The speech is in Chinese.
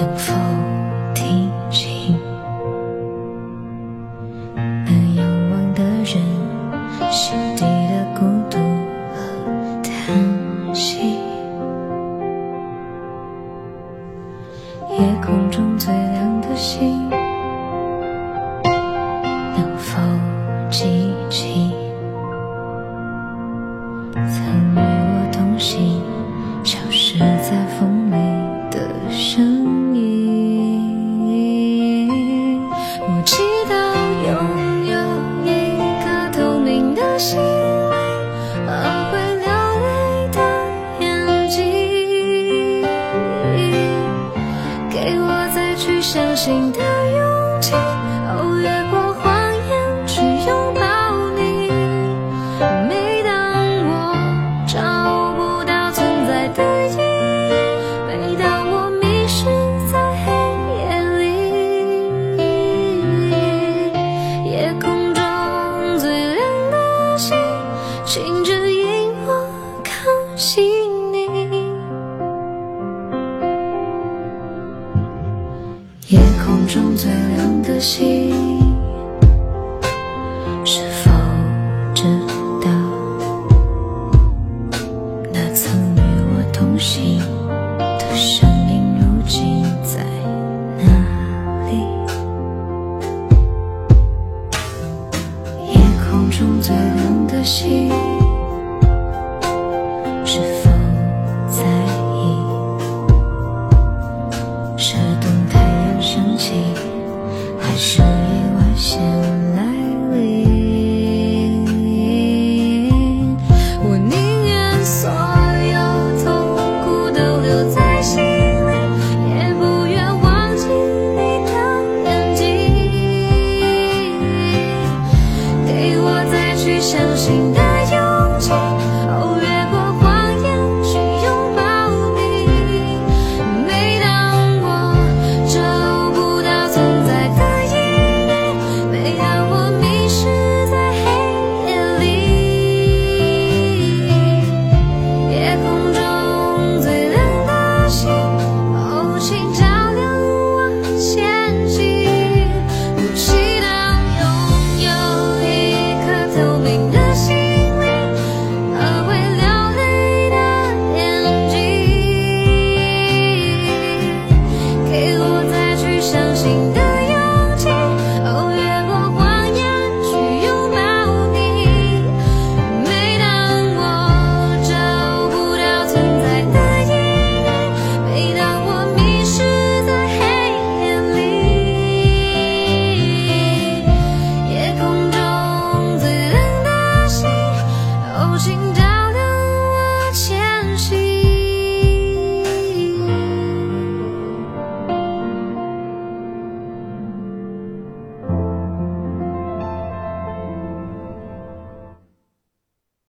能否提起那遥望的人心底的孤独和叹息？夜空中最亮的星，能否记起曾与我同行消失在风里的声音？我祈祷拥有一颗透明的心灵，换回流泪的眼睛，给我再去相信的勇气，哦，越过谎言去拥抱你。每当我找不到存在的意义，每当我迷失在黑夜里，夜空中最亮的星，请指引我靠近你。夜空中最亮的星，是否知道那曾与我同行的身影如今在哪里？夜空中最亮的星，是否在意是等太阳升起，还是意外先来临？我宁愿所有痛苦都留在心里，也不愿忘记你的眼睛，给我再去相信